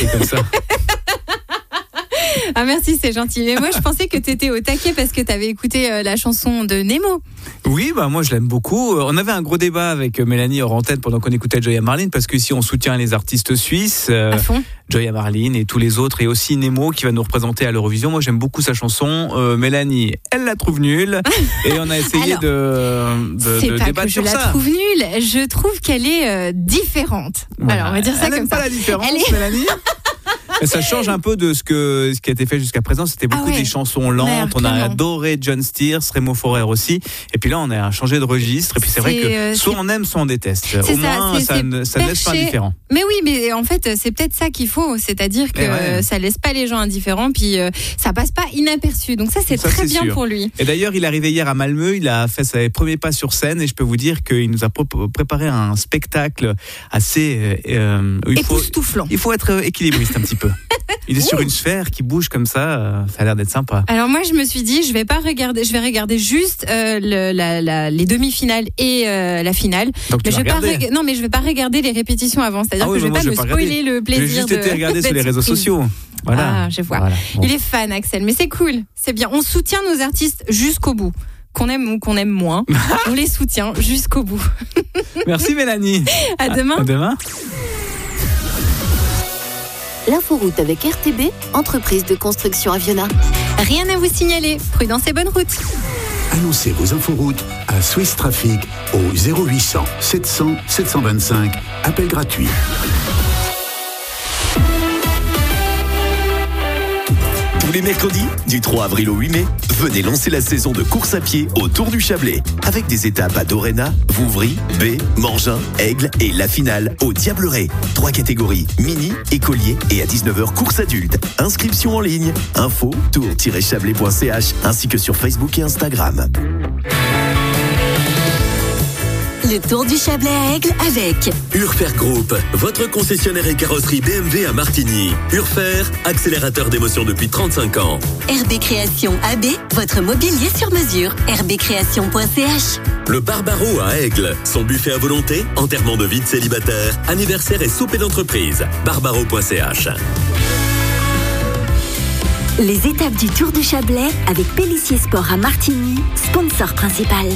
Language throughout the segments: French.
comme ça. Ah merci, c'est gentil. Mais moi je pensais que t'étais au taquet parce que t'avais écouté la chanson de Nemo. Oui, moi je l'aime beaucoup. On avait un gros débat avec Mélanie hors antenne pendant qu'on écoutait Joya Marlin, parce que si on soutient les artistes suisses, À fond. Joya Marlin et tous les autres, et aussi Nemo qui va nous représenter à l'Eurovision. Moi j'aime beaucoup sa chanson. Mélanie, elle la trouve nulle, et on a essayé Alors, de pas débattre que sur je ça. la trouve nulle, je trouve qu'elle est différente. Voilà. Alors on va dire ça Elle comme aime ça. pas la différence, Elle est- Mélanie. Mais ça change un peu de ce qui a été fait jusqu'à présent. C'était beaucoup des chansons lentes. Merde, on a clairement. adoré John Steers, Remo Forer aussi. Et puis là, on a changé de registre. Et puis c'est vrai que soit on aime, soit on déteste. C'est Au moins, ça ne laisse pas perché. indifférent. Mais oui, mais en fait, c'est peut-être ça qu'il faut. C'est-à-dire que ça laisse pas les gens indifférents, puis ça passe pas inaperçu. Donc ça, c'est très bien sûr. pour lui. Et d'ailleurs, il est arrivé hier à Malmö. Il a fait ses premiers pas sur scène. Et je peux vous dire qu'il nous a préparé un spectacle assez époustouflant. Il faut être équilibriste un petit peu. Il est sur une sphère qui bouge comme ça. Ça a l'air d'être sympa. Alors moi, je me suis dit, je vais regarder juste les demi-finales et la finale. Donc mais tu je vas vais regarder. non, mais je vais pas regarder les répétitions avant. C'est-à-dire que je vais pas me spoiler le plaisir. J'ai juste été regarder sur les d'être réseaux surprise. sociaux. Voilà. Ah, je vois. Voilà. Bon. Il est fan, Axel, mais c'est cool, c'est bien. On soutient nos artistes jusqu'au bout. Qu'on aime ou qu'on aime moins, on les soutient jusqu'au bout. Merci Mélanie. À demain. À demain. L'inforoute avec RTB, entreprise de construction Aviona. Rien à vous signaler. Prudence et bonne route. Annoncez vos inforoutes à Swiss Traffic au 0800 700 725. Appel gratuit. Tous les mercredis, du 3 avril au 8 mai, venez lancer la saison de course à pied au Tour du Chablais. Avec des étapes à Doréna, Vouvry, Baie, Morgin, Aigle et la finale au Diableret. 3 catégories, mini, écolier et à 19h course adulte. Inscription en ligne, info tour-chablais.ch ainsi que sur Facebook et Instagram. Le Tour du Chablais à Aigle avec Urfer Group, votre concessionnaire et carrosserie BMW à Martigny. Urfer, accélérateur d'émotion depuis 35 ans. RB Création AB, votre mobilier sur mesure. rbcreation.ch. Le Barbaro à Aigle, son buffet à volonté, enterrement de vie de célibataire, anniversaire et souper d'entreprise. Barbaro.ch. Les étapes du Tour du Chablais avec Pélissier Sport à Martigny, sponsor principal.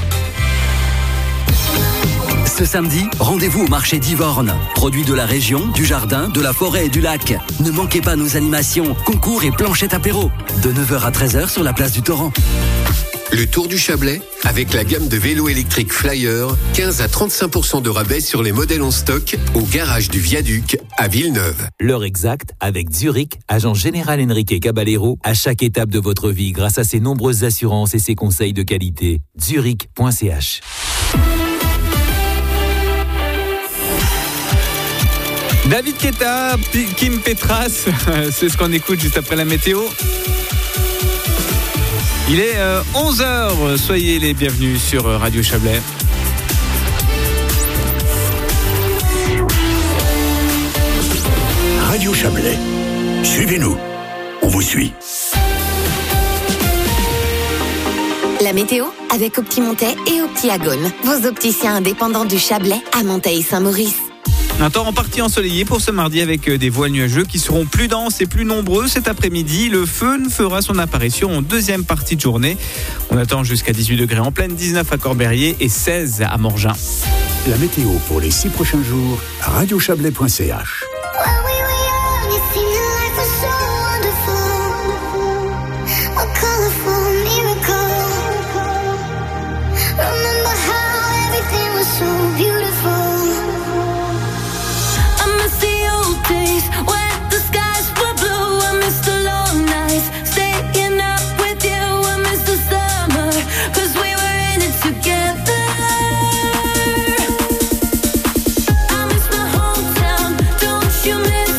Ce samedi, rendez-vous au marché d'Ivorne. Produits de la région, du jardin, de la forêt et du lac. Ne manquez pas nos animations, concours et planchettes apéro. De 9h à 13h sur la place du Torrent. Le Tour du Chablais, avec la gamme de vélos électriques Flyer, 15 à 35% de rabais sur les modèles en stock au garage du Viaduc à Villeneuve. L'heure exacte avec Zurich, agent général Enrique Caballero, à chaque étape de votre vie grâce à ses nombreuses assurances et ses conseils de qualité. Zurich.ch. David Guetta, Kim Petras, c'est ce qu'on écoute juste après la météo. Il est 11h, soyez les bienvenus sur Radio Chablais. Radio Chablais. Suivez-nous. On vous suit. La météo avec Optimontais et Optiagone, vos opticiens indépendants du Chablais à Monteil Saint-Maurice. Un temps en partie ensoleillé pour ce mardi avec des voiles nuageux qui seront plus denses et plus nombreux cet après-midi. Le feu fera son apparition en deuxième partie de journée. On attend jusqu'à 18 degrés en pleine, 19 à Corberrier et 16 à Morgin. La météo pour les 6 prochains jours à radiochablais.ch. You miss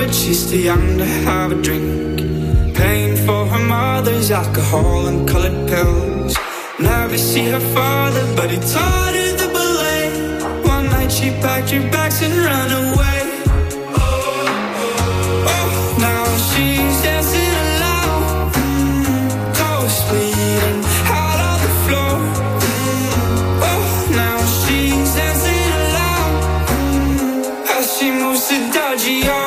but she's too young to have a drink. Paying for her mother's alcohol and colored pills. Never see her father, but he taught her the ballet. One night she packed her bags and ran away. Now she's dancing alone, toes bleeding out on the floor. Now she's dancing alone as she moves to Dodgy-O.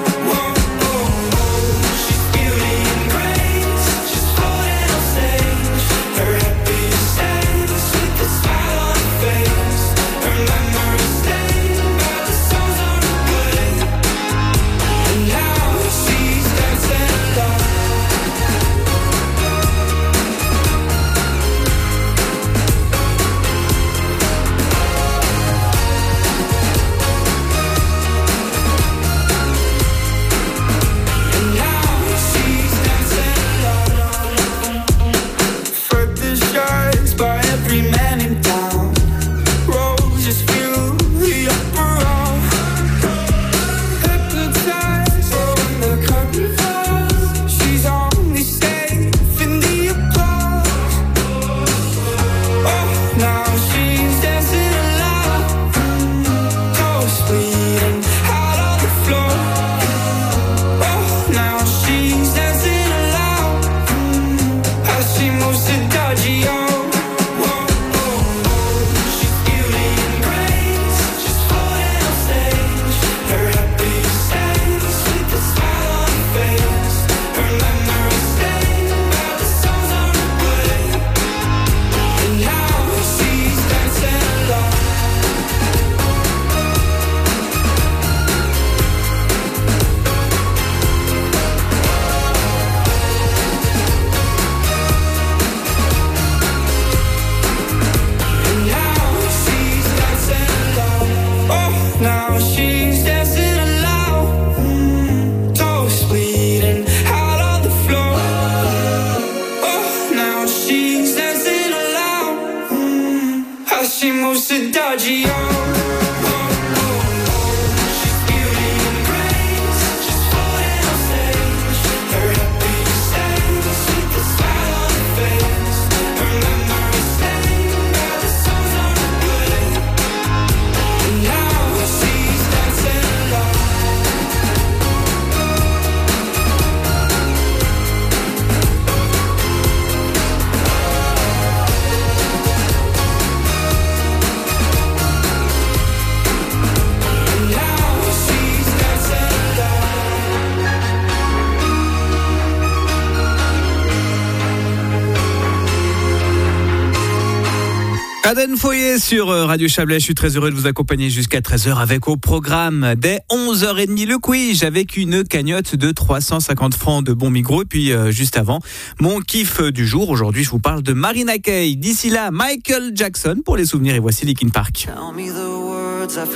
Aden Foyer sur Radio Chablais, je suis très heureux de vous accompagner jusqu'à 13h avec au programme dès 11h30 le quiz avec une cagnotte de 350 francs de bons micros et puis juste avant mon kiff du jour. Aujourd'hui je vous parle de Marina Kaye. D'ici là Michael Jackson pour les souvenirs et voici Linkin Park. Tell me the words I've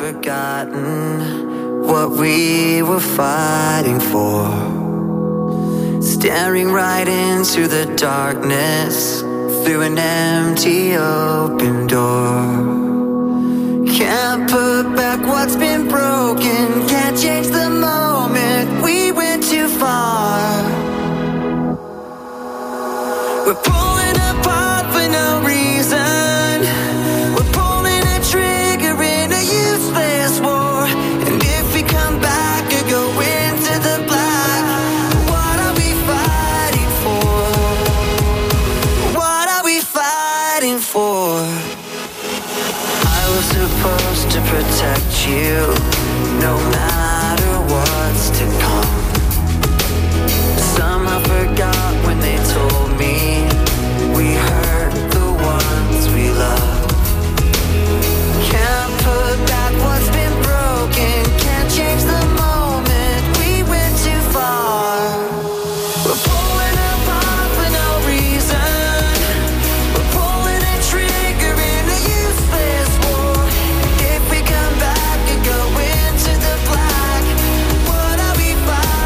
forgotten, what we were fighting for, staring right into the darkness through an empty open door. Can't put back what's been broken, can't change the moment we went too far. We're pulling apart for no reason, we're pulling a trigger in a useless war. And if we come back or go into the black, what are we fighting for? What are we fighting for? I was supposed to protect you, no matter what's to come. Somehow forgot when they told me we hurt the ones we love. Can't put back what's been broken, can't change the moment we went too far. We're pulling apart for no reason, we're pulling a trigger in a useless war. And if we come back and go into the black, what are we fighting?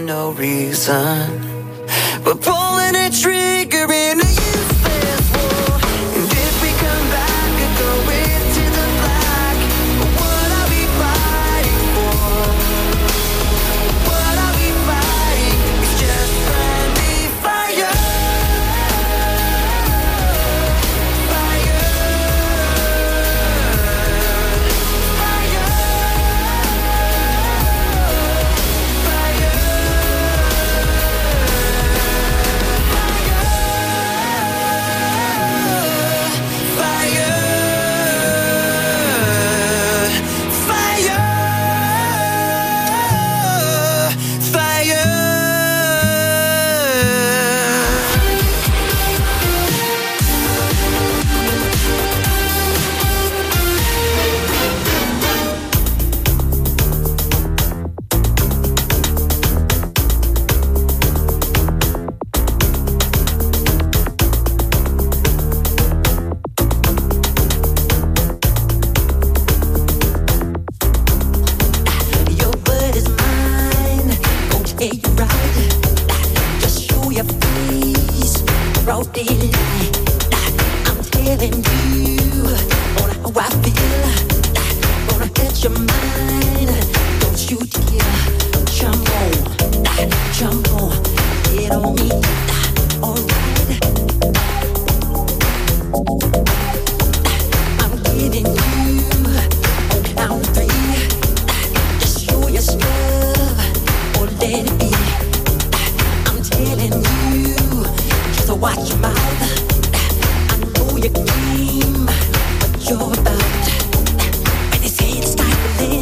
no reason. We're pulling a trigger in a useless war. And if we come back and go into the black, what are we fighting for? What are we fighting? It's just friendly fire. You're about when they say it's time to live.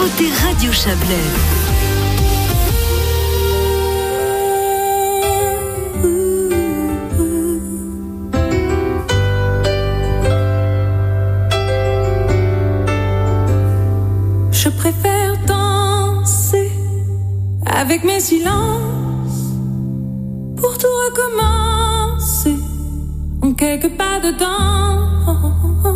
écoutez Radio Chablais. Je préfère danser avec mes silences pour tout recommencer en quelques pas de danse.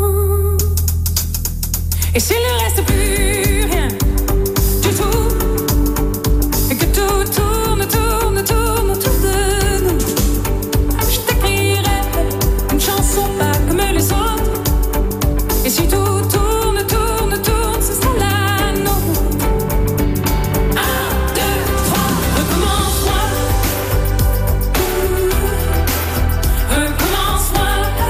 Et s'il ne reste plus rien du tout, et que tout tourne, tourne, tourne autour de nous, je t'écrirai une chanson pas comme les autres. Et si tout tourne, tourne, tourne, ce sera la nôtre. 1, 2, 3, recommence-moi. Recommence-moi.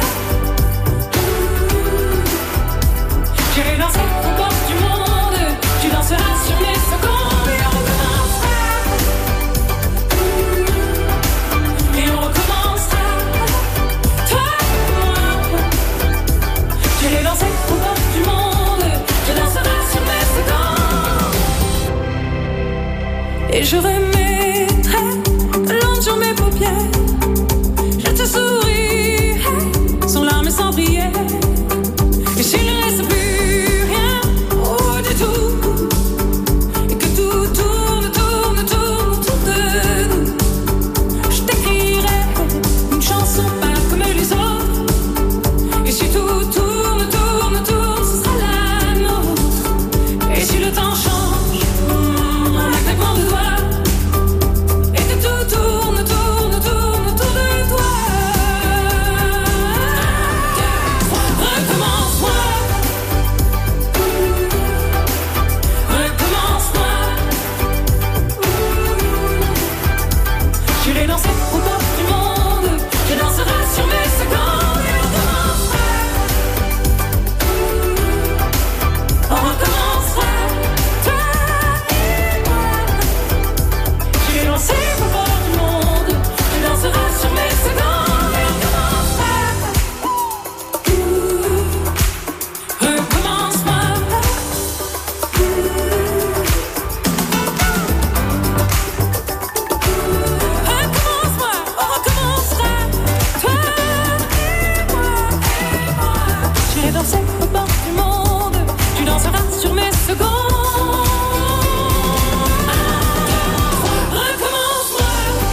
J'irai danser aux portes du monde. Tu danseras sur mes secondes. Et on recommencera. Et on recommencera. Toi et moi. J'irai danser aux portes du monde. Tu danseras sur mes secondes. Et je remettrai de l'onde sur mes paupières. Je te sourirai sans larmes et sans prière. Et s'il ne reste plus rien, oh du tout, et que tout tourne, tourne, tourne autour de nous, je t'écrirai une chanson pas comme les autres. Et si tout tourne, tourne, tourne, ce sera la nôtre. Et si le temps change, en un claquement de doigts, et que tout tourne, tourne, tourne autour de toi. 1, 2, 3, recommence-moi. Recommence-moi. J'irai danser aux portes du monde. Tu danseras sur mes secondes. Et on recommencera. On recommencera. Toi et moi. J'irai danser aux portes du monde. Tu danseras sur mes secondes. Et on recommencera. Recommence-moi. Recommence-moi, on recommencera. Toi et moi. J'irai danser aux portes du monde. Tu danseras sur mes secondes. 1, 2, 3, recommence-moi.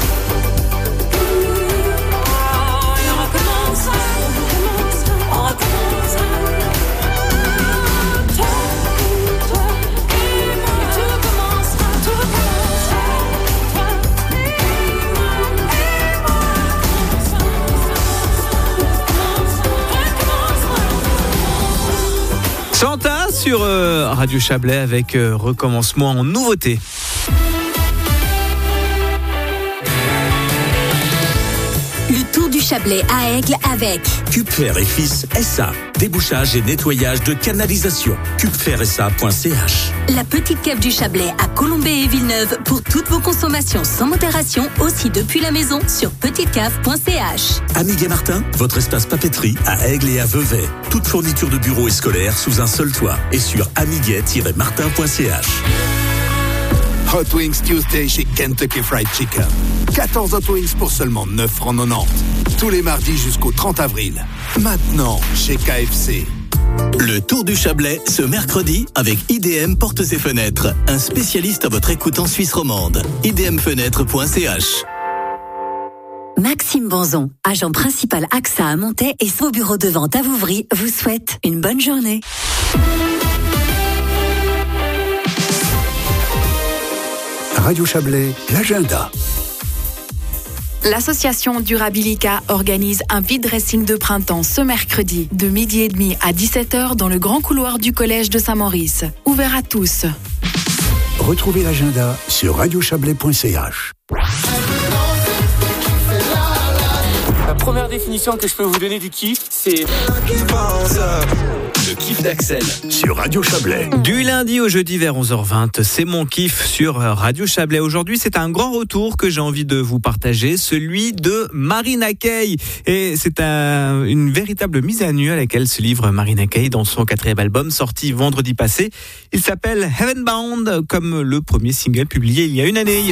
Et on recommencera. On recommencera. Toi et moi. Tout recommencera. Tout recommencera. Toi et moi. Chanta sur Radio Chablais avec Recommence-moi en nouveauté. Le Tour du Chablais à Aigle avec Cupfer et Fils SA. Débouchage et nettoyage de canalisation. cupfersa.ch. la petite cave du Chablais à Colombey et Villeneuve pour toutes vos consommations sans modération, aussi depuis la maison sur petitecave.ch. Amiguet Martin, votre espace papeterie à Aigle et à Vevey. Toute fourniture de bureau et scolaire sous un seul toit et sur amiguet-martin.ch. Hot Wings Tuesday chez Kentucky Fried Chicken. 14 Hot Wings pour seulement 9,90 €. Tous les mardis jusqu'au 30 avril. Maintenant, chez KFC. Le Tour du Chablais ce mercredi avec IDM Portes et Fenêtres. Un spécialiste à votre écoute en Suisse romande. idmfenêtre.ch. Maxime Banzon, agent principal AXA à Montaix et son bureau de vente à Vouvry, vous souhaite une bonne journée. Radio Chablais, l'agenda. L'association Durabilica organise un vide dressing de printemps ce mercredi de 12h30 à 17h dans le grand couloir du collège de Saint-Maurice. Ouvert à tous. Retrouvez l'agenda sur radiochablais.ch. La première définition que je peux vous donner du kiff, c'est Le kiff d'Axel sur Radio Chablais. Du lundi au jeudi vers 11h20, c'est mon kiff sur Radio Chablais. Aujourd'hui, c'est un grand retour que j'ai envie de vous partager, celui de Marina Kaye. Et c'est une véritable mise à nu à laquelle se livre Marina Kaye dans son 4e album sorti vendredi passé. Il s'appelle Heavenbound, comme le premier single publié il y a une année.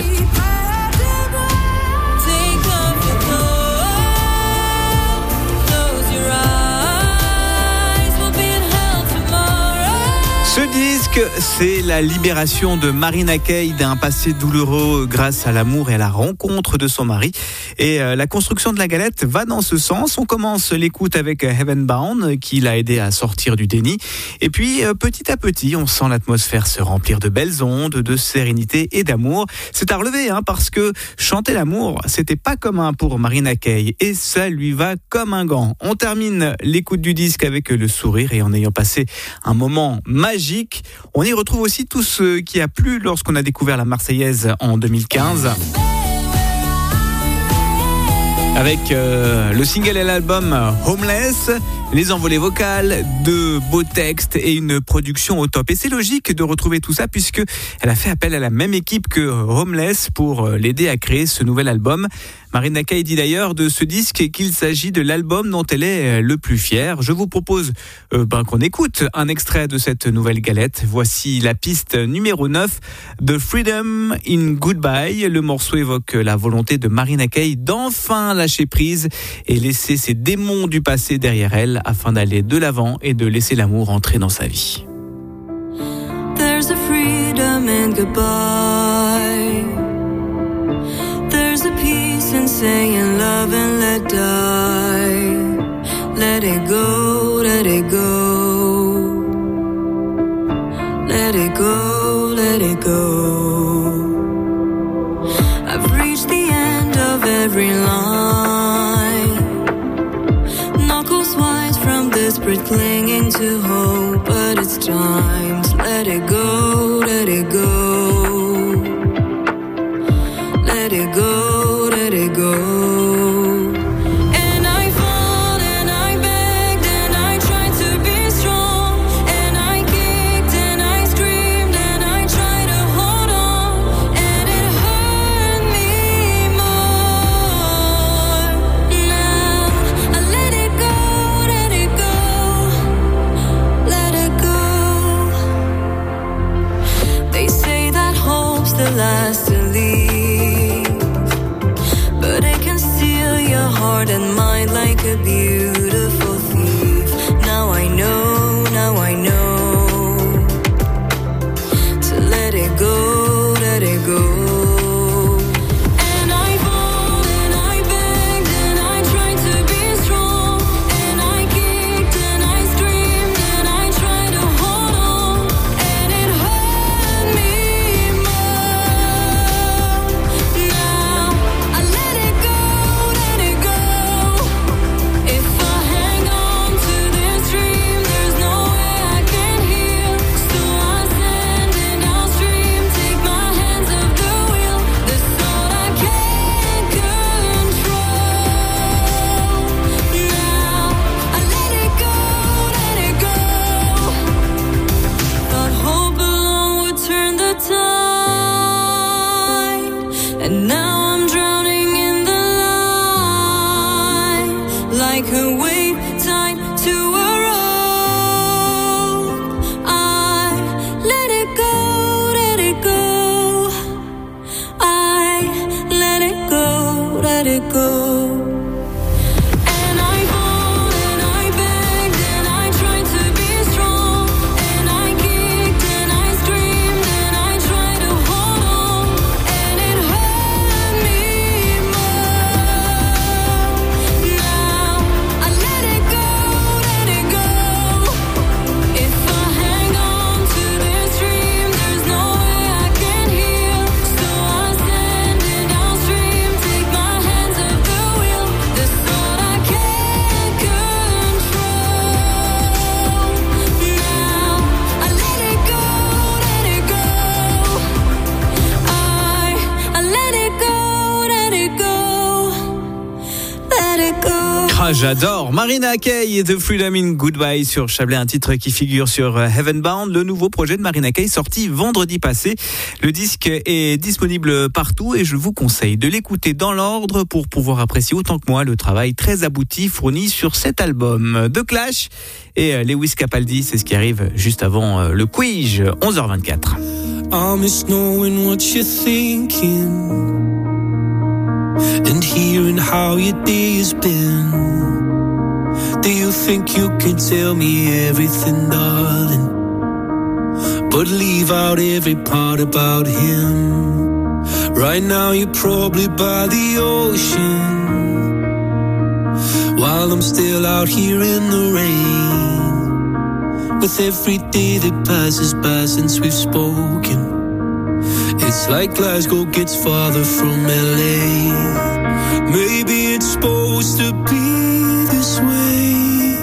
Ce disque, c'est la libération de Marina Kaye d'un passé douloureux grâce à l'amour et à la rencontre de son mari. Et la construction de la galette va dans ce sens. On commence l'écoute avec Heavenbound, qui l'a aidé à sortir du déni. Et puis, petit à petit, on sent l'atmosphère se remplir de belles ondes, de sérénité et d'amour. C'est à relever, parce que chanter l'amour, c'était pas commun pour Marina Kaye. Et ça lui va comme un gant. On termine l'écoute du disque avec le sourire et en ayant passé un moment magique. On y retrouve aussi tout ce qui a plu lorsqu'on a découvert la Marseillaise en 2015. Avec le single et l'album Homeless, les envolées vocales, de beaux textes et une production au top. Et c'est logique de retrouver tout ça puisque elle a fait appel à la même équipe que Homeless pour l'aider à créer ce nouvel album. Marina Kaye dit d'ailleurs de ce disque qu'il s'agit de l'album dont elle est le plus fière. Je vous propose qu'on écoute un extrait de cette nouvelle galette. Voici la piste numéro 9 de Freedom in Goodbye. Le morceau évoque la volonté de Marina Kaye d'enfin lâcher prise et laisser ses démons du passé derrière elle afin d'aller de l'avant et de laisser l'amour entrer dans sa vie. There's a freedom in goodbye. There's a peace in saying love and let die. Let it go, let it go. Let it go, let it go. I've reached the end of every line. Knuckles white from desperate clinging to hope. But it's time to let it go, let it go. Let it go, let it go. Last to leave, but it can steal your heart and mind like a beautiful thief. Now I know to let it go, let it go. And now I'm drowning in the light, like a wave tied to a rope. I let it go, let it go. I let it go, let it go. I let Ah, j'adore Marina Kaye et The Freedom in Goodbye sur Chablais, un titre qui figure sur Heavenbound, le nouveau projet de Marina Kaye sorti vendredi passé. Le disque est disponible partout et je vous conseille de l'écouter dans l'ordre pour pouvoir apprécier autant que moi le travail très abouti fourni sur cet album. The Clash et Lewis Capaldi, c'est ce qui arrive juste avant le quiz, 11h24. I miss knowing what you're thinking and hearing how your day has been. Do you think you can tell me everything, darling, but leave out every part about him? Right now you're probably by the ocean, while I'm still out here in the rain. With every day that passes by since we've spoken, it's like Glasgow gets farther from LA. Maybe it's supposed to be this way,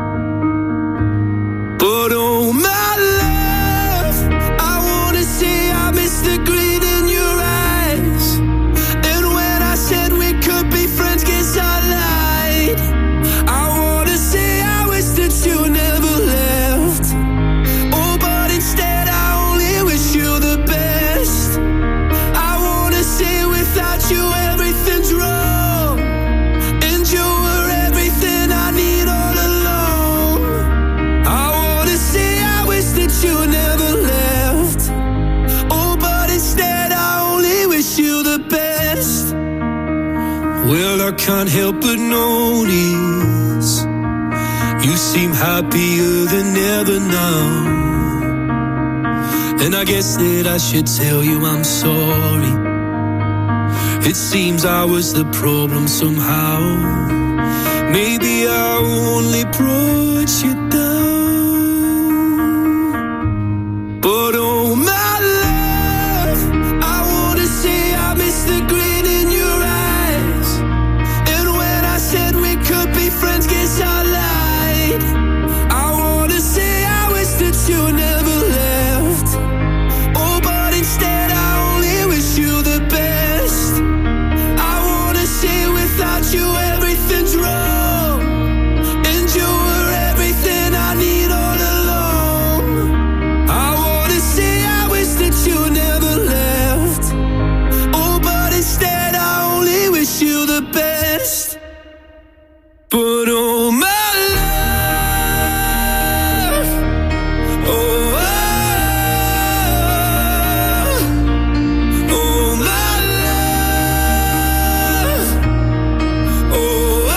but oh my love, I wanna say I miss the green in your eyes. And when I said we could be friends, guess I lied. I wanna say I wish that you never left. Oh, but instead I only wish you the best. I wanna say without you everything's wrong, and you were everything I need all along. I wanna say I wish that you never left. Oh, but instead I only wish you the best. Well, I can't help but notice you seem happier than ever now, and I guess that I should tell you I'm sorry. It seems I was the problem somehow. Maybe I only brought you down, but oh my love, I wanna say I miss the green in your eyes. And when I said we could be friends, guess I lied. I wanna say I wish that you never left. Oh, but instead I only wish you the best. I wanna say without you everything's wrong, and you were everything I need all along. I wanna say I wish that you never left. Oh, but instead I only wish you the best. But oh my love, oh, oh my love, oh,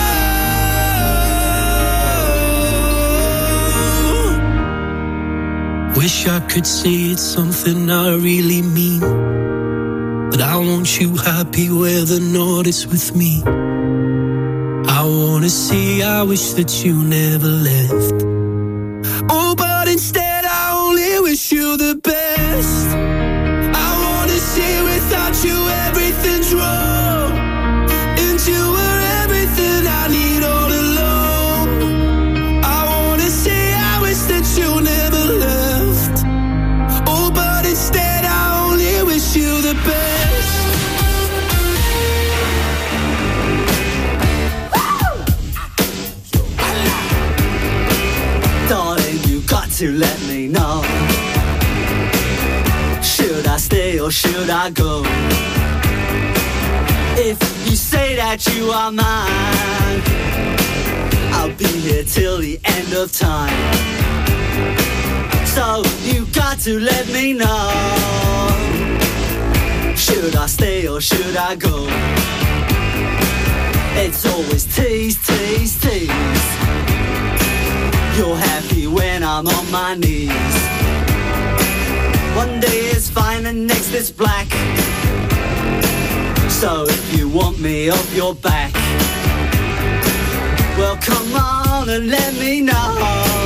wish I could say it's something I really mean, that I want you happy whether or not it's with me. I wanna say I wish that you never left. Oh, but instead I only wish you the best. I wanna say without you everything's wrong, and you were everything I need all along. I wanna say I wish that you never left. Oh, but instead I only wish you the best. Darling, you got to let me know. Should I stay or should I go? If you say that you are mine, I'll be here till the end of time. So you got to let me know. Should I stay or should I go? It's always tease, tease, tease. You're happy when I'm on my knees. One day is fine and next is black. So if you want me off your back, well come on and let me know.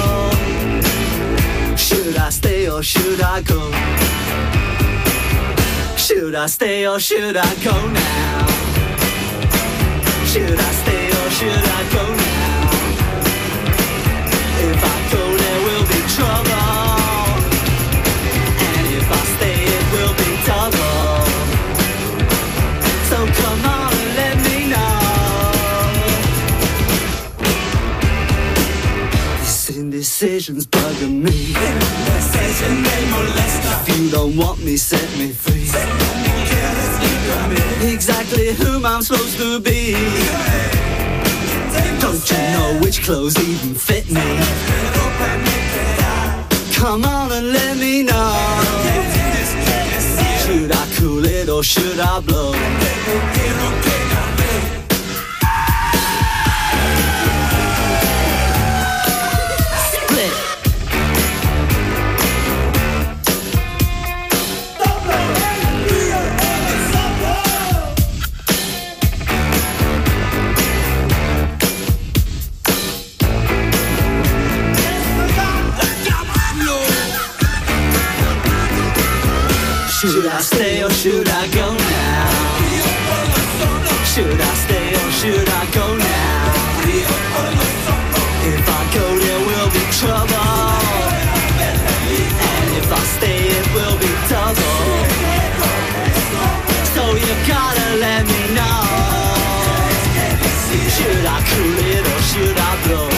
Should I stay or should I go? Should I stay or should I go now? Should I stay or should I go now? If I go there will be trouble, and if I stay it will be double. So come on and let me know. indecision's bugging me. Indecision, they molest us. If you don't want me, set me free. Set me careless, exactly whom I'm supposed to be. Don't you know which clothes even fit me? Come on and let me know. Should I cool it or should I blow? Split. Should I stay or should I go now? Should I stay or should I go now? If I go there will be trouble, and if I stay it will be double. So you gotta let me know. Should I cool it or should I blow?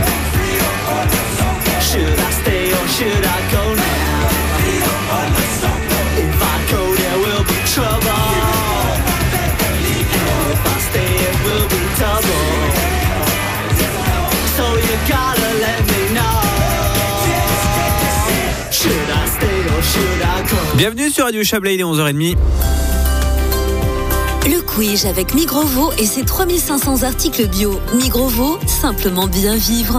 Should I stay or should I go now? Trouble, and if I stay it will be double. So you gotta let me know. Should I stay or should I go? Bienvenue sur Radio Chablais, il est 11h30. Le quiz avec Migrovo et ses 3500 articles bio. Migrovo, simplement bien vivre.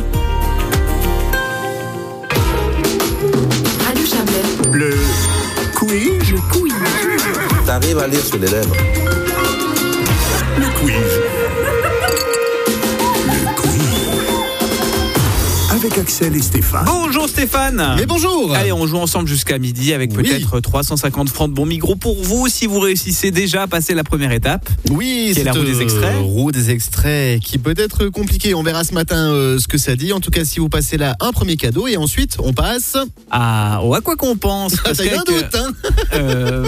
Radio Chablais. Le quiz. T'arrives à lire sur les lèvres. Le quiz. Le quiz. Avec Axel et Stéphane. Bonjour Stéphane. Mais bonjour. Allez, on joue ensemble jusqu'à midi avec peut-être 350 francs de bons Migros pour vous si vous réussissez déjà à passer la première étape. Oui, c'est la roue des extraits. Roue des extraits qui peut être compliquée. On verra ce matin ce que ça dit. En tout cas, si vous passez là, un premier cadeau et ensuite on passe à quoi qu'on pense. T'as eu un doute, hein.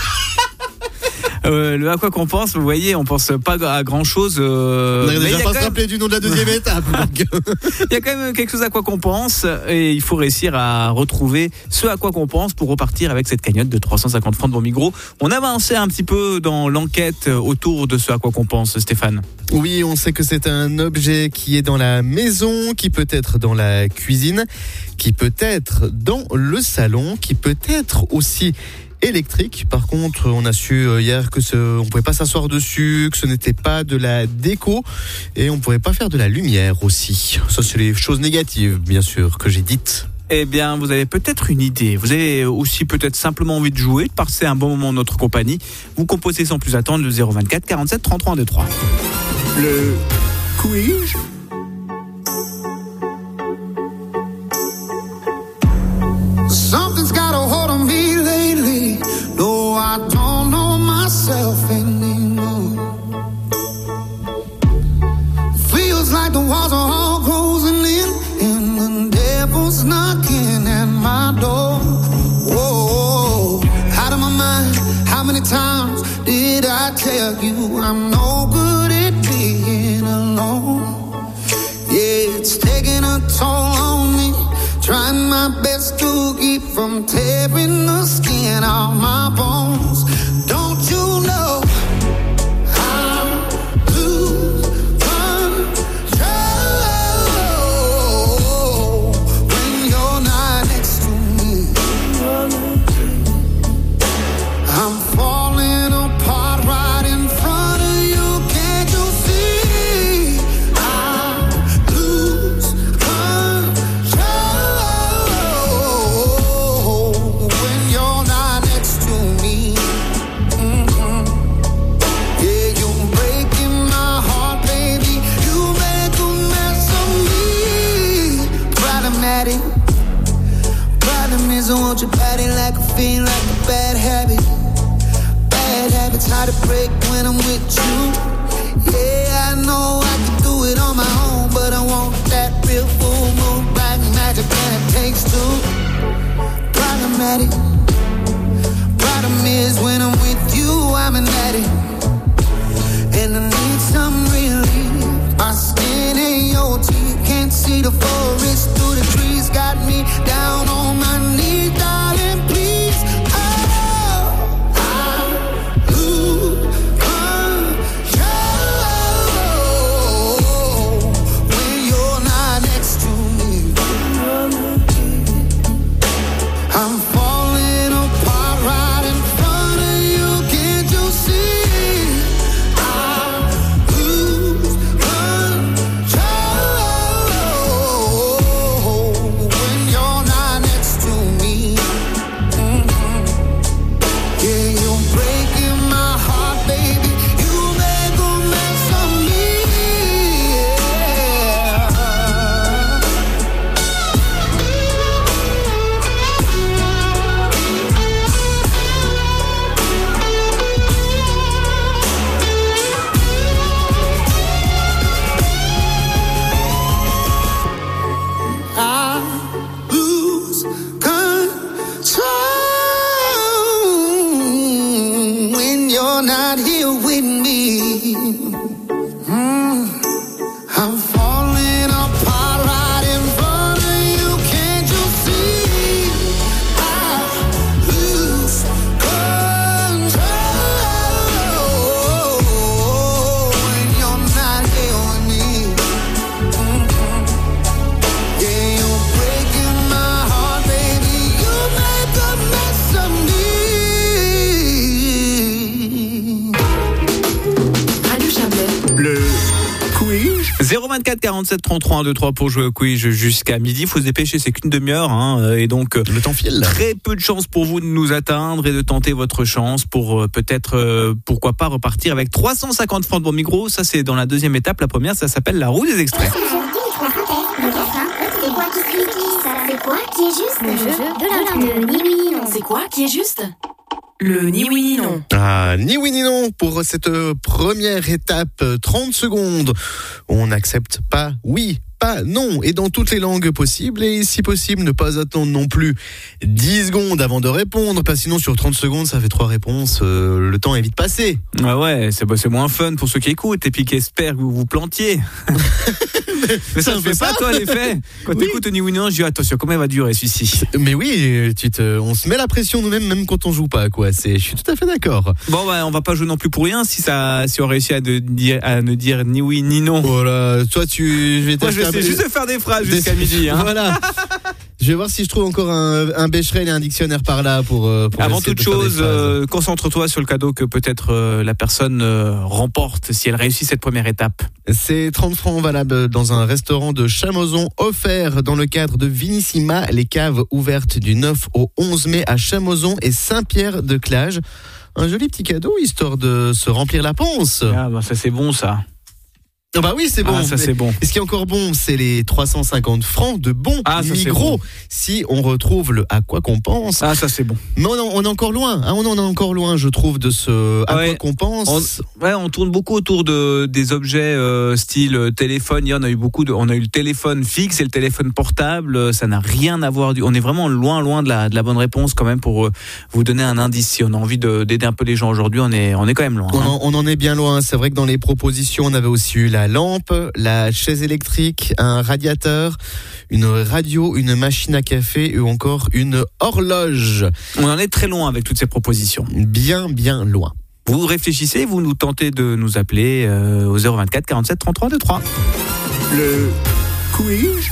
Le à quoi qu'on pense, vous voyez, on pense pas à grand chose. On n'a déjà pas se rappeler du nom de la deuxième étape. Il y a quand même quelque chose à quoi qu'on pense et il faut réussir à retrouver ce à quoi qu'on pense pour repartir avec cette cagnotte de 350 francs de Bon Migros. On avançait un petit peu dans l'enquête autour de ce à quoi qu'on pense, Stéphane. Oui, on sait que c'est un objet qui est dans la maison, qui peut être dans la cuisine, qui peut être dans le salon, qui peut être aussi électrique. Par contre, on a su hier que on pouvait pas s'asseoir dessus, que ce n'était pas de la déco et on pouvait pas faire de la lumière aussi. Ça, c'est les choses négatives, bien sûr, que j'ai dites. Eh bien, vous avez peut-être une idée. Vous avez aussi peut-être simplement envie de jouer, de passer un bon moment en notre compagnie. Vous composez sans plus attendre le 024 47 33 23. Le quiz. Something's got a hold on me lately. No, I don't know myself anymore. Feels like the walls are all closing in, and the devil's knocking at my door. Whoa, out of my mind. How many times did I tell you I'm no good at being alone? Yeah, it's taking a toll on me. Trying my best to keep from tearing the skin off my bones. Don't you know I'm losing control when you're not next to me? I'm falling apart right in front of you. Can't you see? I lose control when you're not next to me. Yeah, you're breaking my heart, baby. You make a mess of me. Problematic. Problem is I want your body like a fiend, like a bad habit. Bad habits hard to break when I'm with you. Yeah, I know I can do it on my own, but I want that real full moon, black magic, and it takes two. Problematic. Problem is when I'm with you, I'm an addict, and I need some relief. My skin ain't your teeth, can't see the forest through the trees. quiz. 024 47 33 123 pour jouer au quiz jusqu'à midi. Il faut se dépêcher, c'est qu'une demi-heure. Et donc, le temps file. Très peu de chances pour vous de nous atteindre et de tenter votre chance pour peut-être, pourquoi pas, repartir avec 350 francs de bon micro. Ça, c'est dans la deuxième étape. La première, ça s'appelle la roue des extraits. C'est quoi qui est juste? Le jeu de ni oui ni non. C'est quoi qui est juste? Le ni oui ni non. Ah, ni oui ni non pour cette première étape. 30 secondes. On n'accepte pas oui, pas non, et dans toutes les langues possibles, et si possible ne pas attendre non plus 10 secondes avant de répondre, parce que sinon sur 30 secondes ça fait 3 réponses, le temps est vite passé. Ouais, c'est moins fun pour ceux qui écoutent et puis qui espèrent que vous vous plantiez. Mais ça ne fait pas toi l'effet. Quand t'écoutes ni oui ni non, je dis attention, comment il va durer celui-ci? Mais oui, on se met la pression nous-mêmes même quand on joue pas, quoi. Je suis tout à fait d'accord. Bon on va pas jouer non plus pour rien si on réussit à ne dire ni oui ni non. Voilà, toi j'essaie juste de faire des phrases jusqu'à midi. Voilà. Je vais voir si je trouve encore un Becherel et un dictionnaire par là pour avant toute chose, concentre-toi sur le cadeau que peut-être la personne remporte si elle réussit cette première étape. C'est 30 francs valables dans un restaurant de Chamoson offert dans le cadre de Vinissima, les caves ouvertes du 9 au 11 mai à Chamoson et Saint-Pierre-de-Clage. Un joli petit cadeau histoire de se remplir la panse. Ah ça c'est bon ça. Oh bah oui, c'est bon. Ah, ça c'est bon. Et ce qui est encore bon, c'est les 350 francs de bons Migros. Bon. Si on retrouve le à quoi qu'on pense. Ah, ça c'est bon. Mais on est encore loin. On en est encore loin, je trouve, de ce à quoi qu'on pense. On tourne beaucoup autour des objets style téléphone. Hier, on a eu le téléphone fixe et le téléphone portable. Ça n'a rien à voir. On est vraiment loin de la bonne réponse quand même pour vous donner un indice. Si on a envie d'aider un peu les gens aujourd'hui, on est quand même loin. On en est bien loin. C'est vrai que dans les propositions, on avait aussi eu la lampe, la chaise électrique, un radiateur, une radio, une machine à café ou encore une horloge. On en est très loin avec toutes ces propositions. Bien loin. Vous réfléchissez, vous nous tentez de nous appeler au 024 47 33 23. Le quiz.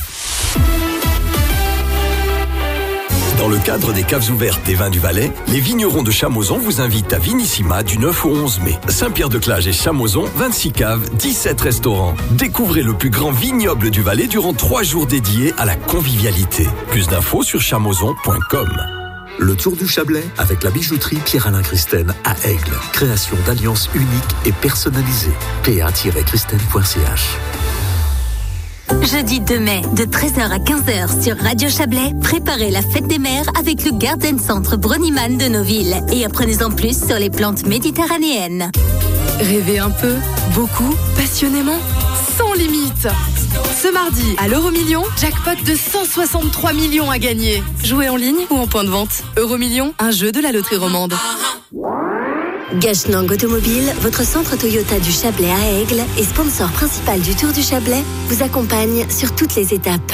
Dans le cadre des caves ouvertes des vins du Valais, les vignerons de Chamoson vous invitent à Vinissima du 9 au 11 mai. Saint-Pierre-de-Clage et Chamoson, 26 caves, 17 restaurants. Découvrez le plus grand vignoble du Valais durant 3 jours dédiés à la convivialité. Plus d'infos sur chamoson.com. Le Tour du Chablais avec la bijouterie Pierre-Alain Christen à Aigle. Création d'alliances uniques et personnalisées. pa-christen.ch. Jeudi 2 mai, de 13h à 15h sur Radio Chablais, préparez la fête des mères avec le Garden Centre Broniman de Noville et apprenez-en plus sur les plantes méditerranéennes. Rêvez un peu, beaucoup, passionnément, sans limite. Ce mardi, à l'Euromillion, jackpot de 163 millions à gagner. Jouez en ligne ou en point de vente. Euromillion, un jeu de la loterie romande. Gachenang Automobile, votre centre Toyota du Chablais à Aigle et sponsor principal du Tour du Chablais, vous accompagne sur toutes les étapes.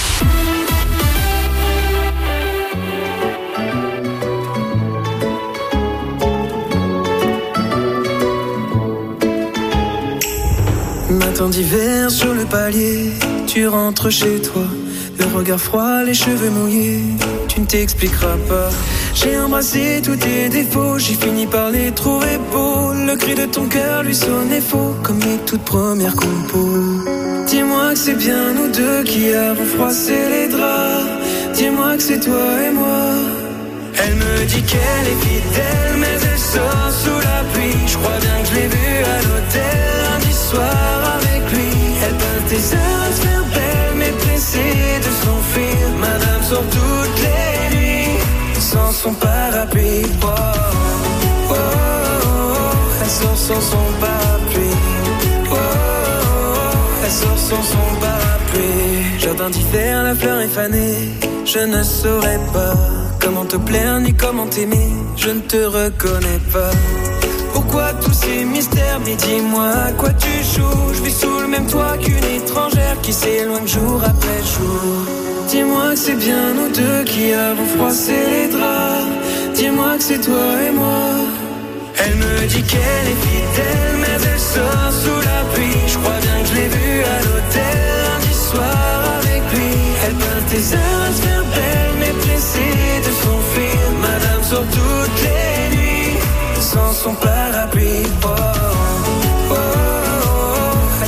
Matin d'hiver sur le palier, tu rentres chez toi, le regard froid, les cheveux mouillés, tu ne t'expliqueras pas. J'ai embrassé tous tes défauts, j'ai fini par les trouver beaux. Le cri de ton cœur lui sonnait faux, comme les toutes premières compos. Dis-moi que c'est bien nous deux qui avons froissé les draps. Dis-moi que c'est toi et moi. Elle me dit qu'elle est fidèle, mais elle sort sous la pluie. Je crois bien que je l'ai vue à l'hôtel lundi soir avec lui. Elle peint tes heures à se faire belle, mais pressée de s'enfuir. Madame sort toutes les nuits sans son parapluie. Oh, oh, oh, oh. Elle sort sans son parapluie. Oh, oh, oh. Elle sort sans son parapluie. Jardin d'hiver, la fleur est fanée. Je ne saurais pas comment te plaire ni comment t'aimer. Je ne te reconnais pas. Pourquoi tous ces mystères? Mais dis-moi à quoi tu joues. Je vis sous le même toit qu'une étrangère qui s'éloigne jour après jour. Dis-moi que c'est bien nous deux qui avons froissé les draps. Dis-moi que c'est toi et moi. Elle me dit qu'elle est fidèle, mais elle sort sous la pluie. Je crois bien que je l'ai vue à l'hôtel lundi soir avec lui. Elle peint tes heures à se faire belle, mais pressée de s'enfuir. Madame sort toutes les nuits sans son parapluie. Oh, oh, oh, oh. Elle sort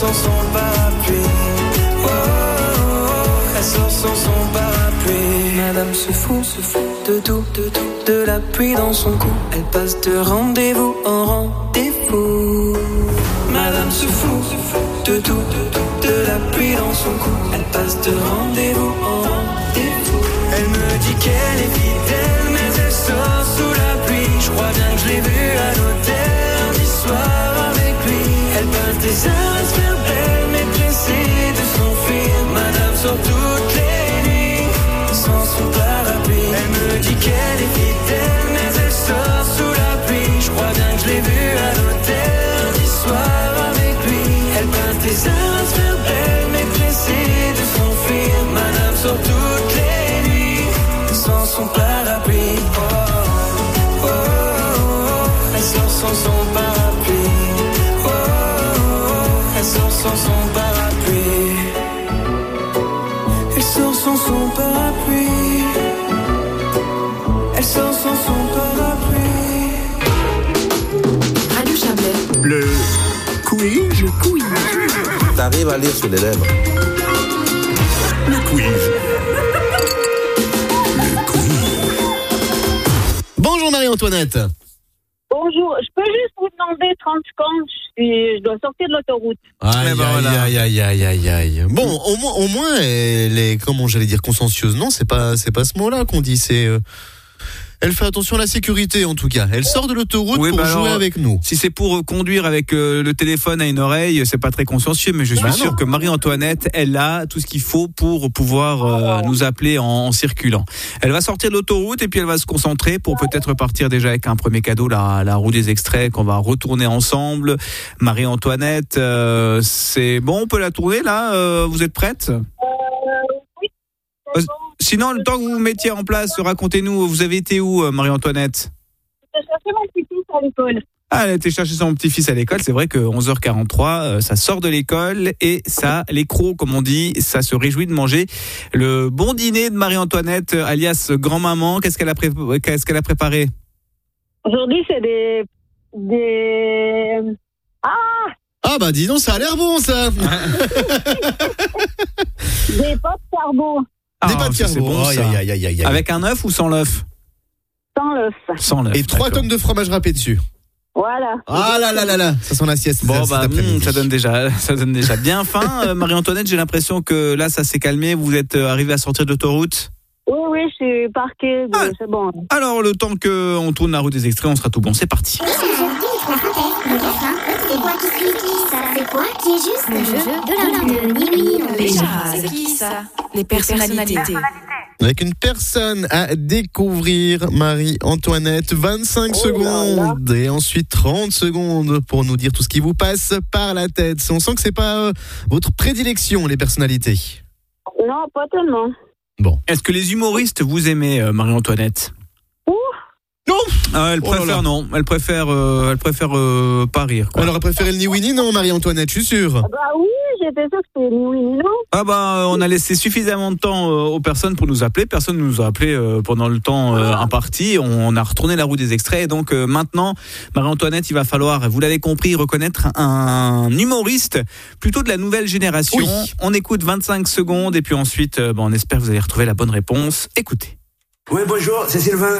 sans son parapluie. Oh, oh, oh, elle sort sans son parapluie. Madame se fout de tout, de la pluie dans son cou. Elle passe de rendez-vous en rendez-vous. Madame se fout de tout, de la pluie dans son cou. Elle passe de rendez-vous en rendez-vous. Elle me dit qu'elle est fidèle, mais elle sort sous la pluie. Je crois bien que je l'ai vue à l'hôtel lundi soir avec lui. Elle passe des heures à se faire belle, mais pressée de s'enfuir. Madame sort toutes les nuits sans son parapluie. Elle me dit qu'elle est fidèle, mais elle sort sous la pluie. Je crois bien que je l'ai vue à l'hôtel lundi soir avec lui. Elle passe des heures à se faire belle, mais pressée de s'enfuir. Madame sort toutes les nuits sans son parapluie. Oh, oh, oh, oh. Elle sort sans son parapluie. Oh, oh, oh. Elle sort sans son parapluie. Elle sort sans son parapluie. Elle sort sans son parapluie. Radio Chablais. Le quiz. T'arrives à lire sur les lèvres. Le quiz. Bonjour Marie-Antoinette. Bonjour, je peux juste vous demander 30 secondes, je dois sortir de l'autoroute. Aïe. Bon, au moins, elle est, comment j'allais dire, consciencieuse. Non, c'est pas ce mot-là qu'on dit, c'est... Elle fait attention à la sécurité, en tout cas. Elle sort de l'autoroute pour jouer avec nous. Si c'est pour conduire avec le téléphone à une oreille, c'est pas très consciencieux, mais je suis sûr que Marie-Antoinette, elle a tout ce qu'il faut pour pouvoir nous appeler en circulant. Elle va sortir de l'autoroute et puis elle va se concentrer pour peut-être partir déjà avec un premier cadeau, la roue des extraits qu'on va retourner ensemble. Marie-Antoinette, c'est bon, on peut la tourner là, vous êtes prête ? Oui. Sinon, le temps que vous vous mettiez en place, racontez-nous, vous avez été où, Marie-Antoinette ? Je cherchais mon petit-fils à l'école. Ah, elle a été chercher son petit-fils à l'école. C'est vrai que 11h43, ça sort de l'école et ça, les crocs, comme on dit, ça se réjouit de manger le bon dîner de Marie-Antoinette, alias grand-maman. Qu'est-ce qu'elle a préparé ? Aujourd'hui, c'est des... Ah bah dis donc, ça a l'air bon ça. Des pâtes carbo. Des pâtes carbo. C'est bon, ça. Avec un œuf ou sans l'œuf ? Sans l'œuf. Sans l'œuf. Et 3 tonnes de fromage râpé dessus. Voilà. Ah là, ça sent la sieste. Bon ça donne déjà bien faim. Marie-Antoinette, j'ai l'impression que là ça s'est calmé. Vous êtes arrivé à sortir de l'autoroute ? Oui, je suis parquée, c'est bon. Alors le temps qu'on tourne la roue des extraits, on sera tout bon. C'est parti. C'est quoi qui est juste le jeu de la Déjà, c'est qui ça ? Les personnalités. Avec une personne à découvrir, Marie-Antoinette, 25 secondes et ensuite 30 secondes pour nous dire tout ce qui vous passe par la tête. On sent que c'est pas votre prédilection, les personnalités. Non, pas tellement. Bon. Est-ce que les humoristes vous aimez, Marie-Antoinette ? Non. Elle préfère non. Elle préfère pas rire. Quoi. Alors elle préférait le ni oui ni non, Marie-Antoinette, je suis sûr. Bah oui, j'étais sûre que c'était ni oui ni non. Ah bah on a laissé suffisamment de temps aux personnes pour nous appeler. Personne ne nous a appelé pendant le temps imparti. On a retourné la roue des extraits. Et donc maintenant, Marie-Antoinette, il va falloir, vous l'avez compris, reconnaître un humoriste plutôt de la nouvelle génération. Oui. On écoute 25 secondes et puis ensuite, on espère que vous allez retrouver la bonne réponse. Écoutez. Oui, bonjour, c'est Sylvain.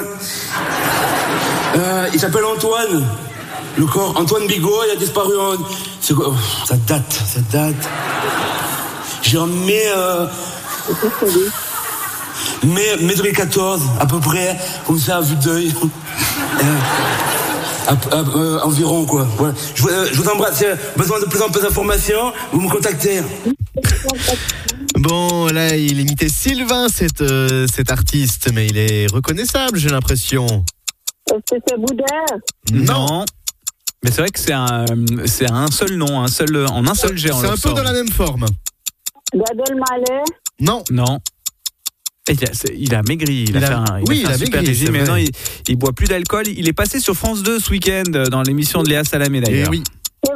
Il s'appelle Antoine. Le corps, Antoine Bigot, il a disparu en... C'est quoi ? Ça date. Genre mai 2014, à peu près, comme ça, à vue d'œil. Environ, quoi. Voilà. Je vous embrasse. Si vous avez besoin de plus en plus d'informations, vous me contactez. Bon, là, il imitait Sylvain, cet artiste, mais il est reconnaissable, j'ai l'impression. Est-ce que c'est Boudère ? Non. Mais c'est vrai que c'est un seul nom, en un seul jet. C'est un peu dans la même forme. Gad Elmaleh ? Non. Il a maigri, il a fait un super régime, mais maintenant il boit plus d'alcool. Il est passé sur France 2 ce week-end dans l'émission de Léa Salamé d'ailleurs. C'est Madame ?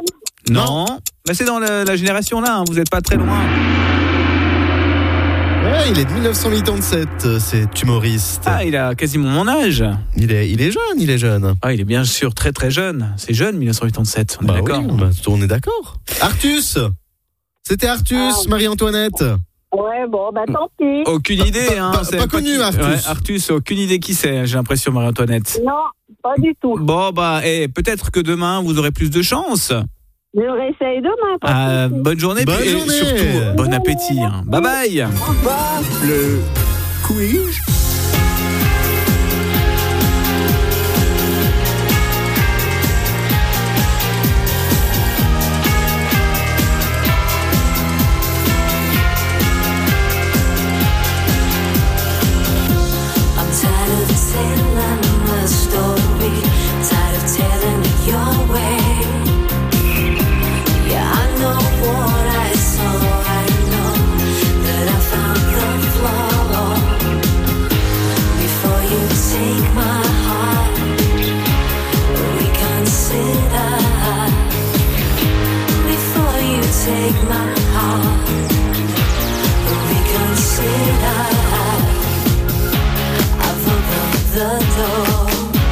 Non. Bah, c'est dans la génération là, vous n'êtes pas très loin. Ouais, il est de 1987, c'est humoriste. Ah, il a quasiment mon âge. Il est jeune. Ah, il est bien sûr très très jeune. C'est jeune, 1987, on est d'accord. Oui, on est d'accord. Artus. C'était Artus, Marie-Antoinette. Ouais, bon, tant pis. Aucune idée, hein. Pas connu, Artus. Ouais, Artus, aucune idée qui c'est, j'ai l'impression, Marie-Antoinette. Non, pas du tout. Bon, peut-être que demain, vous aurez plus de chance. Je réessaye demain. Bonne journée. Et surtout, bon appétit. Hein. Bye bye. Au revoir. Le quiz. I'm tired of telling the story, tired of telling it your way. Yeah, I know what I saw, I know that I found the flaw. Before you take my heart, reconsider. Before you take my heart, reconsider. The door,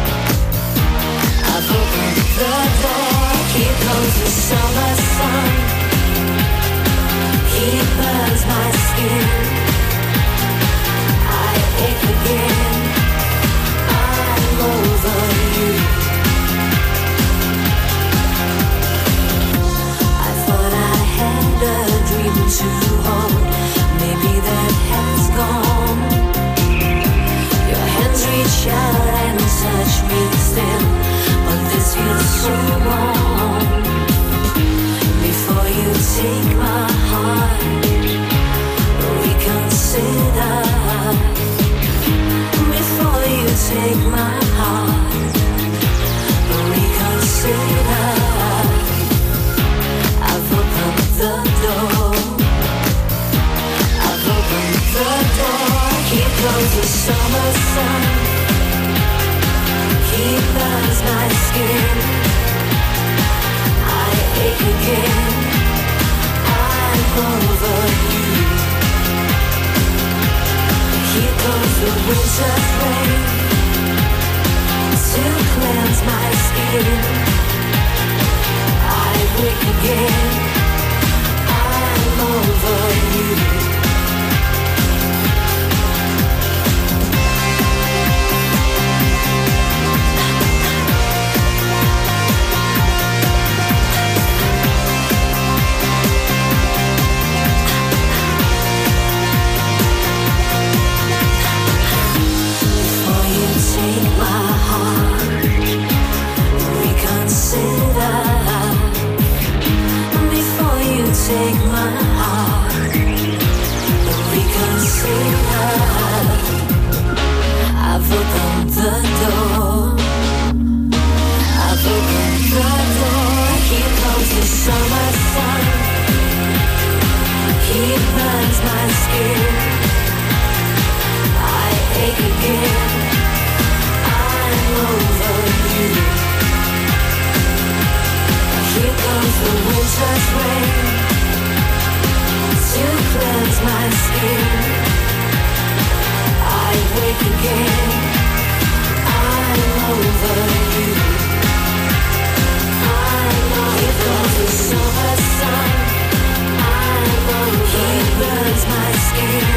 I've opened the door. Here comes the summer sun. He burns my skin. I ache again. I'm over you. I thought I had a dream to hold. Maybe that has gone. Reach out and touch me still, but this feels so wrong. Before you take my heart, reconsider. Before you take my heart, reconsider. I've opened the door. I've opened the door. Here comes the summer sun. He burns my skin. I ache again. I'm over you. Here comes the winter's rain to cleanse my skin. I wake again. I'm over you. Take my heart, reconsider. Before you take my heart, reconsider. I've opened the door. I've opened the door. Here comes the summer sun. He burns my skin. I ache again. Over you. Here comes the winter's rain to cleanse my skin. I wake again. I'm over you. Here comes the summer sun. He burns my skin.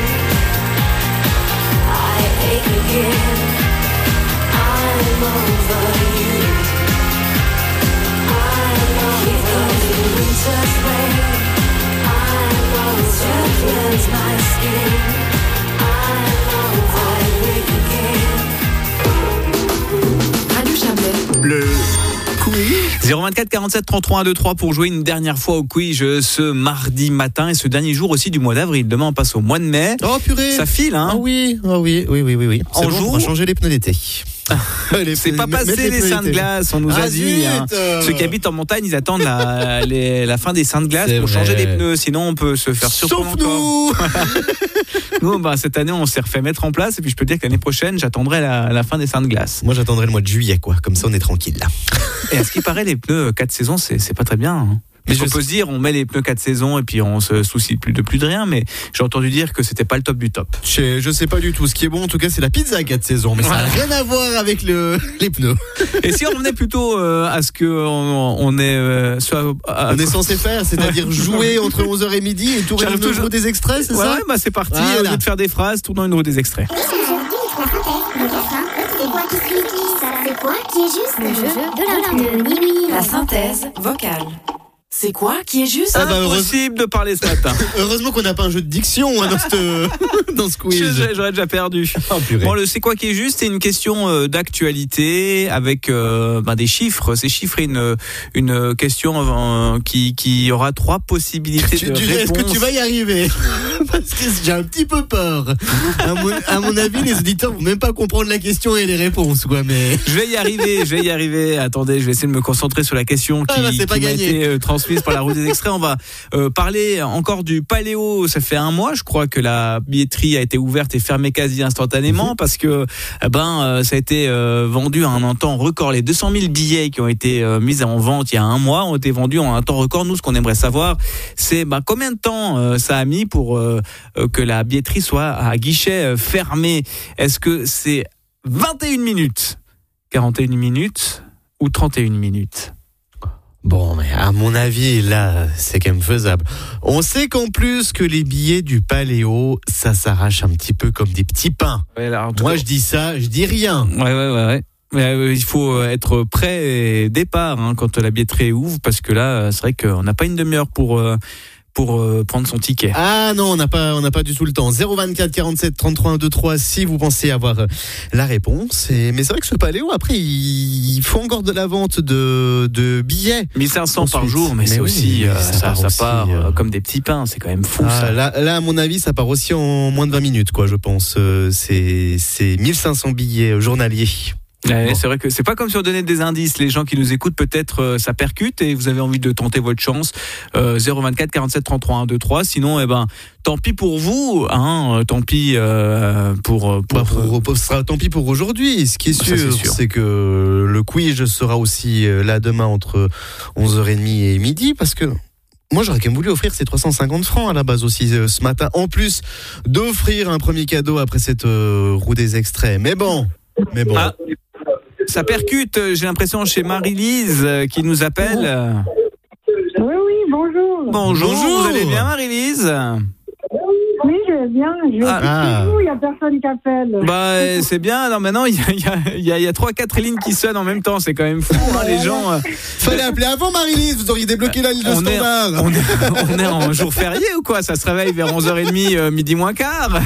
I ache again. I'm over you. Here comes the winter's rain. To cleanse my skin. I wake again. Radio Chablais. Le quiz. 024 47 33 123 pour jouer une dernière fois au quiz ce mardi matin et ce dernier jour aussi du mois d'avril. Demain on passe au mois de mai. Oh purée. Ça file hein. Ah oui. En C'est bon, jour, on va changer les pneus d'été. C'est pas passé les seins de glace, on nous a dit. Hein. Ceux qui habitent en montagne, ils attendent la fin des seins de glace pour changer les pneus. Sinon, on peut se faire surprendre encore. Nous, cette année, on s'est refait mettre en place. Et puis, je peux te dire que l'année prochaine, j'attendrai la fin des seins de glace. Moi, j'attendrai le mois de juillet, quoi. Comme ça, on est tranquille là. Et à ce qui paraît, les pneus 4 saisons, c'est pas très bien. Hein. Mais on peut se dire, on met les pneus 4 saisons et puis on se soucie plus de rien, mais j'ai entendu dire que c'était pas le top du top. Je sais pas du tout. Ce qui est bon, en tout cas, c'est la pizza 4 saisons, mais ça n'a rien à voir avec les pneus. Et si on revenait plutôt à ce qu'on est on est censé faire, c'est-à-dire jouer entre 11h et midi et tourner une roue des extraits, c'est ça? Ouais, bah c'est parti. Au lieu de faire des phrases, tournons une roue des extraits. C'est quoi qui est juste? Le jeu de l'info. La synthèse vocale. C'est quoi qui est juste? Impossible de parler ce matin. Heureusement qu'on n'a pas un jeu de diction dans ce quiz. J'aurais déjà perdu. Bon, le c'est quoi qui est juste, c'est une question d'actualité avec des chiffres. Ces chiffres et une question qui aura 3 possibilités de réponse. Est-ce que tu vas y arriver? Parce que j'ai un petit peu peur. À mon avis, les auditeurs vont même pas comprendre la question et les réponses, quoi. Mais je vais y arriver. Attendez, je vais essayer de me concentrer sur la question qui m'a été transmise par la roue des extraits. On va parler encore du Paléo. Ça fait un mois, je crois, que la billetterie a été ouverte et fermée quasi instantanément parce que ça a été vendu à un temps record. Les 200 000 billets qui ont été mis en vente il y a un mois ont été vendus en un temps record. Nous, ce qu'on aimerait savoir, c'est combien de temps ça a mis pour que la billetterie soit à guichet fermé. Est-ce que c'est 21 minutes, 41 minutes ou 31 minutes? Bon, mais à mon avis, là, c'est quand même faisable. On sait qu'en plus que les billets du Paléo, ça s'arrache un petit peu comme des petits pains. Ouais, alors, moi, je dis ça, je dis rien. Ouais. Mais, il faut être prêt et départ quand la billetterie ouvre, parce que là, c'est vrai qu'on n'a pas une demi-heure pour prendre son ticket. Ah non, on n'a pas du tout le temps. 024 47 33 123 si vous pensez avoir la réponse. Mais c'est vrai que ce Paléo, après, il faut encore de la vente de billets. 1500 ensuite, par jour, mais c'est aussi ça part comme des petits pains. C'est quand même fou. Ça. Là, à mon avis, ça part aussi en moins de 20 minutes, quoi. Je pense. C'est 1500 billets journaliers. Ouais, c'est vrai que c'est pas comme si on donnait des indices. Les gens qui nous écoutent, peut-être ça percute et vous avez envie de tenter votre chance. 024 47 33 123. Sinon, tant pis pour vous. Tant pis tant pis pour aujourd'hui. Ce qui est sûr, c'est que le quiz sera aussi là demain entre 11h30 et midi, parce que moi, j'aurais quand même voulu offrir ces 350 francs à la base aussi ce matin, en plus d'offrir un premier cadeau après cette roue des extraits. Mais bon. Ça percute, j'ai l'impression, chez Marie-Lise qui nous appelle. Oui, bonjour. Bonjour, vous allez bien, Marie-Lise? Oui, je vais bien. Il n'y a personne qui appelle. C'est bien. Non, maintenant, il y a 3-4 lignes qui sonnent en même temps. C'est quand même fou, les gens. Fallait appeler avant, Marie-Lise. Vous auriez débloqué la ligne de standard. On est en jour férié ou quoi? Ça se réveille vers 11h30, midi moins quart.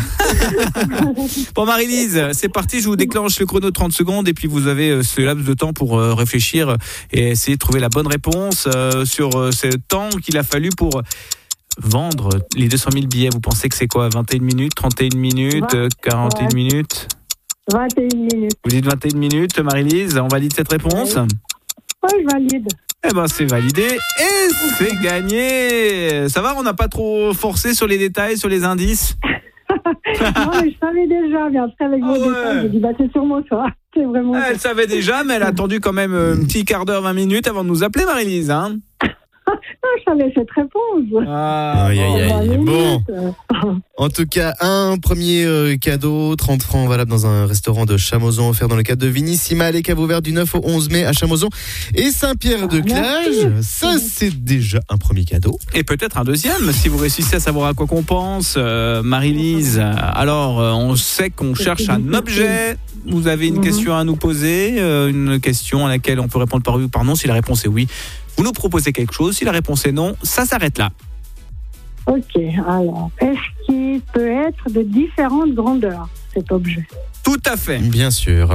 Bon, Marie-Lise, c'est parti. Je vous déclenche le chrono de 30 secondes et puis vous avez ce laps de temps pour réfléchir et essayer de trouver la bonne réponse sur ce temps qu'il a fallu pour vendre les 200 000 billets. Vous pensez que c'est quoi? 21 minutes, 31 minutes, 41 minutes? 21 minutes. Vous dites 21 minutes, Marie-Lise, on valide cette réponse? Oui, je valide. C'est validé et c'est gagné. Ça va, on n'a pas trop forcé sur les détails, sur les indices? Non, mais je savais déjà, mais après avec vos détails, j'ai dit c'est sûrement ça. C'est vraiment Elle savait déjà, mais elle a attendu quand même un petit quart d'heure, 20 minutes avant de nous appeler, Marie-Lise. Je savais cette réponse. Bon. En tout cas, un premier cadeau, 30 francs valable dans un restaurant de Chamozon, offert dans le cadre de Vinissima les Caves ouverts du 9 au 11 mai à Chamozon et Saint-Pierre-de-Clage. Ça, c'est déjà un premier cadeau. Et peut-être un deuxième, si vous réussissez à savoir à quoi qu'on pense. Marie-Lise, alors on sait qu'on cherche un objet. Vous avez une question à nous poser, une question à laquelle on peut répondre par oui ou par non. Si la réponse est oui, vous nous proposez quelque chose. Si la réponse est non, ça s'arrête là. Ok, alors, est-ce qu'il peut être de différentes grandeurs, cet objet? Tout à fait. Bien sûr.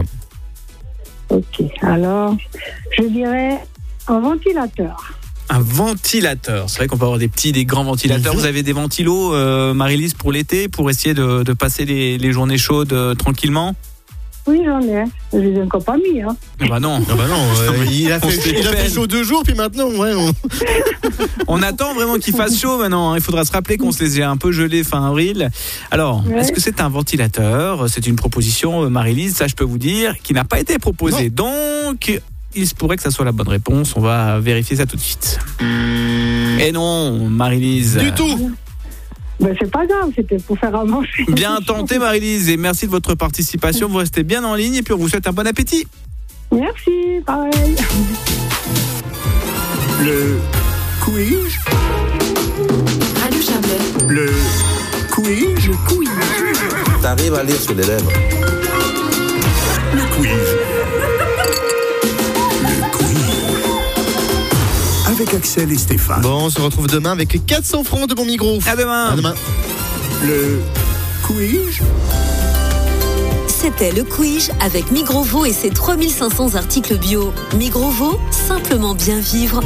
Ok, alors, je dirais un ventilateur. Un ventilateur. C'est vrai qu'on peut avoir des petits, des grands ventilateurs. Vous avez des ventilos, Marie-Lise, pour l'été, pour essayer de passer les journées chaudes tranquillement? Oui, j'en ai. Je les ai encore pas mis. Non. Il a fait chaud 2 jours, puis maintenant, on attend vraiment qu'il fasse chaud maintenant. Il faudra se rappeler qu'on se les a un peu gelés fin avril. Alors, est-ce que c'est un ventilateur? C'est une proposition, Marie-Lise, ça je peux vous dire, qui n'a pas été proposée. Donc, il se pourrait que ça soit la bonne réponse. On va vérifier ça tout de suite. Et non, Marie-Lise. Du tout. C'est pas grave, c'était pour faire avancer. Bien tenté, Marie-Lise, et merci de votre participation. Vous restez bien en ligne et puis on vous souhaite un bon appétit. Merci, pareil. Le quiz. Radio Chablais. Le quiz. Le quiz. T'arrives à lire sur les lèvres. Le quiz. Le quiz. Avec Axel et Stéphane. Bon, on se retrouve demain avec 400 francs de bon micro. À demain. À demain. Le quiz. C'était le quiz avec Migrovo et ses 3500 articles bio. Migrovo, simplement bien vivre.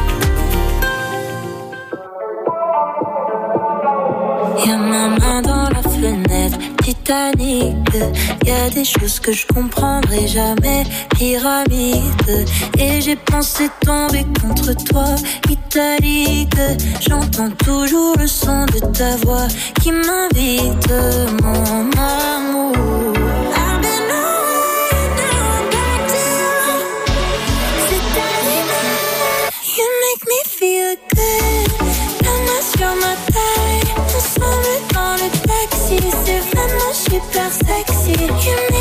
Y'a ma main dans la fenêtre, Titanic. Y'a des choses que je comprendrai jamais, pyramide. Et j'ai pensé tomber contre toi, italique. J'entends toujours le son de ta voix qui m'invite, mon amour. Feel good, la main sur ma taille. Ensemble dans le taxi, c'est vraiment super sexy.